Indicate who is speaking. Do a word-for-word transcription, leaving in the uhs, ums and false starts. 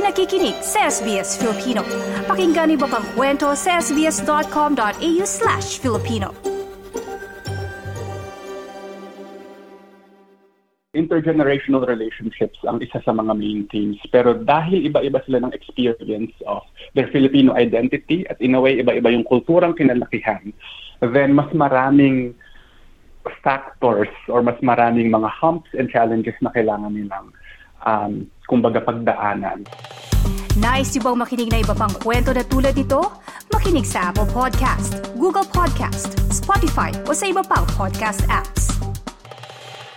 Speaker 1: nakikinig sa S B S Filipino. Pakinggan iba pang kwento sa sbs.com.au slash Filipino.
Speaker 2: Intergenerational relationships ang isa sa mga main themes. Pero dahil iba-iba sila ng experience of their Filipino identity at in a way, iba-iba yung kulturang kinalakihan, then mas maraming factors or mas maraming mga humps and challenges na kailangan nilang um, kumbaga pagdaanan.
Speaker 1: Nice yung bang makinig na iba pang kwento na tulad ito? Makinig sa Apple Podcast, Google Podcast, Spotify o sa iba pang podcast apps.